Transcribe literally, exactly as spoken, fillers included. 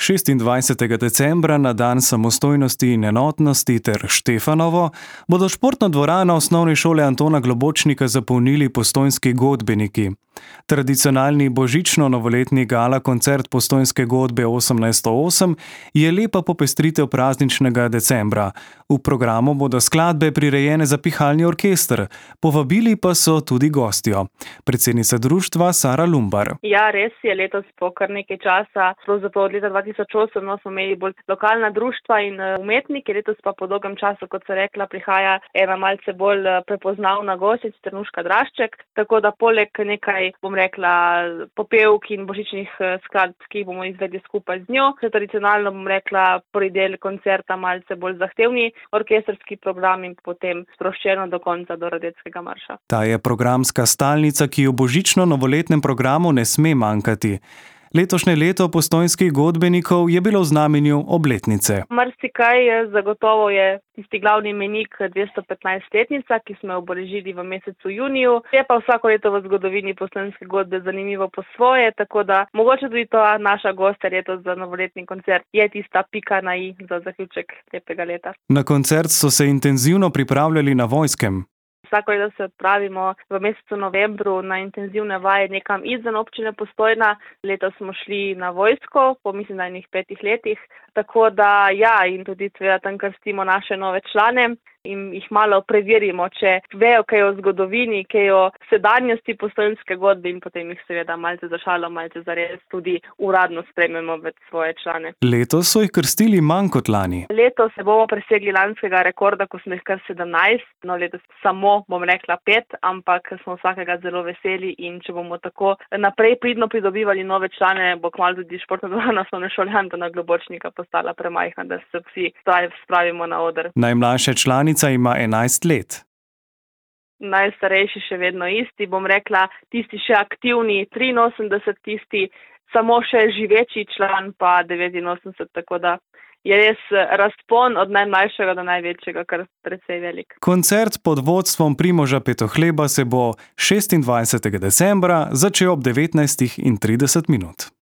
šestindvajsetega decembra na dan samostojnosti in enotnosti ter Štefanovo bodo športno dvorano Osnovne šole Antona Globočnika zapolnili postojnski godbeniki. Tradicionalni božično-novoletni gala koncert Postojnske godbe osemnajststo osem je lepa popestritev prazničnega decembra. V programu bodo skladbe prirejene za pihalni orkester, povabili pa so tudi gostjo. Predsednica društva Sara Lumbar. Ja, res je, letos po kar nekaj časa, pravzaprav od leta dva tisoč osem, no, smo imeli bolj lokalna društva in umetniki, letos pa po dolgem času, kot se rekla, prihaja ena malce bolj prepoznavna gostja, Nuška Drašček, tako da poleg nekaj, bom rekla, popevk in božičnih skladb, ki jih bomo izvedli skupaj z njo, se tradicionalno, bom rekla, prvi del koncerta malce bolj zahtevni orkestrski program in potem sproščeno do konca, do Radetskega marša. Ta je programska stalnica, ki v božično-novoletnem programu ne sme manjkati. Letošnje leto postojnskih godbenikov je bilo v znamenju obletnice. Marsikaj, zagotovo je tisti glavni mejnik dvestopetnajstletnica, ki smo jo obeležili v mesecu juniju. Je pa vsako leto v zgodovini postojnske godbe zanimivo po svoje, tako da mogoče tudi ta naša gostja letos za novoletni koncert je tista pika na i za zaključek lepega leta. Na koncert so se intenzivno pripravljali na Vojskem. Vsako leto se odpravimo v mesecu novembru na intenzivne vaje nekam izven občine Postojna. Letos smo šli na vojsko, po mislim na enih petih letih. Tako da ja, in tudi seveda tam krstimo naše nove člane in jih malo preverimo, če vejo kaj o zgodovini, kaj o sedanjosti postojnske godbe in potem jih seveda malce za šalo, malce za res tudi uradno sprejmemo med svoje člane. Letos so jih krstili manj kot lani. Letos se bomo presegli lanskega rekorda, ko smo jih kar sedemnajst, no letos samo, bom rekla, pet, ampak smo vsakega zelo veseli in če bomo tako naprej pridno pridobivali nove člane, bo kmalu tudi športna dvorana Osnovne šole Antona Globočnika postala premajhna, da se vsi spravimo na oder. Najmlajša članica ima enajst let. Najstarejši še vedno isti, bom rekla, tisti še aktivni triinosemdeset, tisti samo še živeči član pa devetinosemdeset, tako da je res razpon od najmlajšega do največjega kar precej velik. Koncert pod vodstvom Primoža Petohleba se bo šestindvajsetega decembra začel ob devetnajstih in trideset minut.